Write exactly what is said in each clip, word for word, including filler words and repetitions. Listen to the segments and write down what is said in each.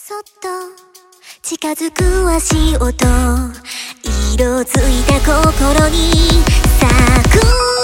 そっと近づく足音、色づいた心に咲く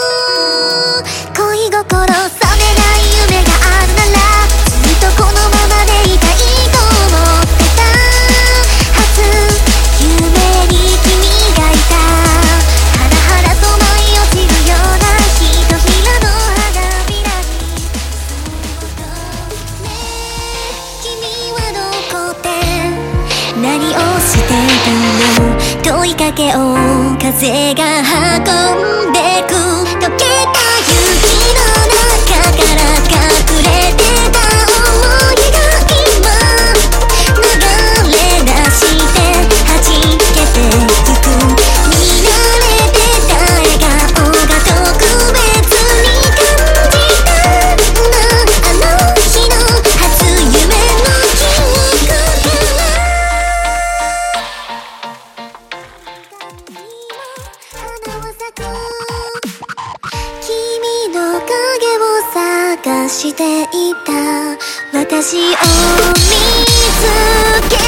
恋心、覚めない夢があるならずっとこのままでいたいと思ってたはず。夢に君がいた、ハラハラと舞い落ちるようなひとひらの花びらにそっとねえ君はどこで何をしてるの、問いかけを風が運んでく、溶けた雪の中から隠れてた想いが今流れ出して弾けてゆく、見慣れてた笑顔が特別に感じたんだ、あの日の初夢の記憶から花は咲く、君の影を探していた私を見つけ